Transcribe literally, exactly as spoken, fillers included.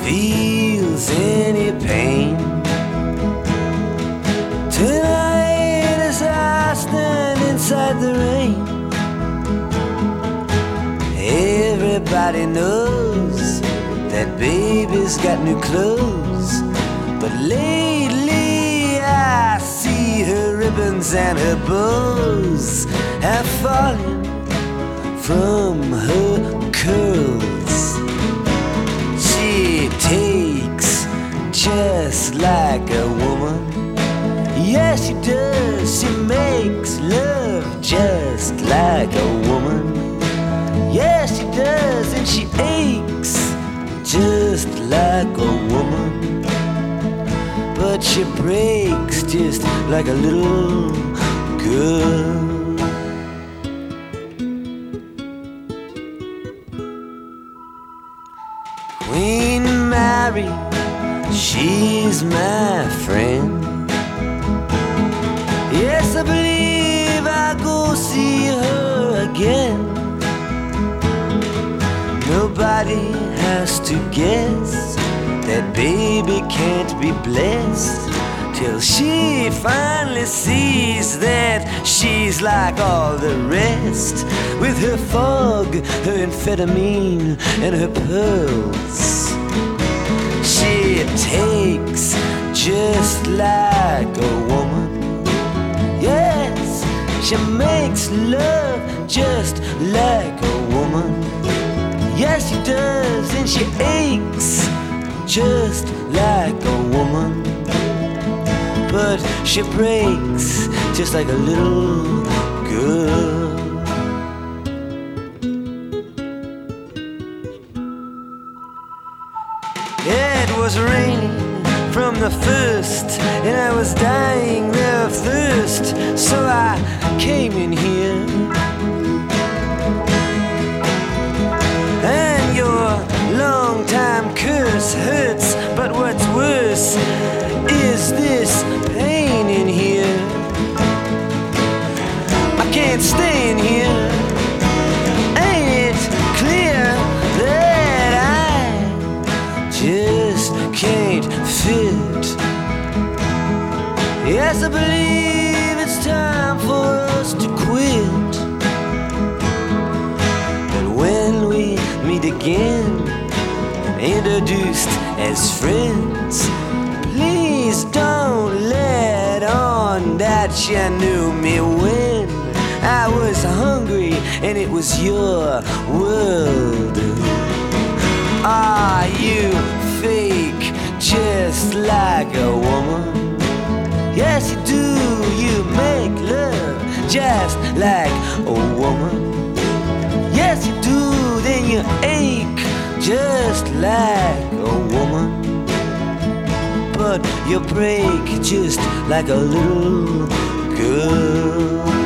feels any pain. Tonight as I stand inside the rain, everybody knows that baby's got new clothes. But lately I see her ribbons and her bows have fallen from her curls. She takes just like a woman. Yes, she does. She makes love just like a woman. Yes, she does. And she aches just like a woman. But she breaks just like a little girl. Queen Mary, she's my friend. Yes, I believe I'll go see her again. Nobody has to guess that baby can't be blessed till she finally sees that she's like all the rest, with her fog, her amphetamine, and her pearls. She takes just like a woman. Yes, she makes love just like a woman. Yes, she does, and she aches just like a woman. But she breaks just like a little girl. It was raining from the first, and I was dying there of thirst, so I came in here. And your long-time curse hurts, but what's worse is this pain in here. I can't stay in here. Ain't it clear that I just can't fit? Yes, I believe it's time for us to quit. But when we meet again, introduced as friends, please don't let on that you knew me when I was hungry and it was your world. Are you fake just like a woman? Yes, you do. You make love just like a woman. Yes, you do. Then you ache just like a woman. But you break just like a little girl.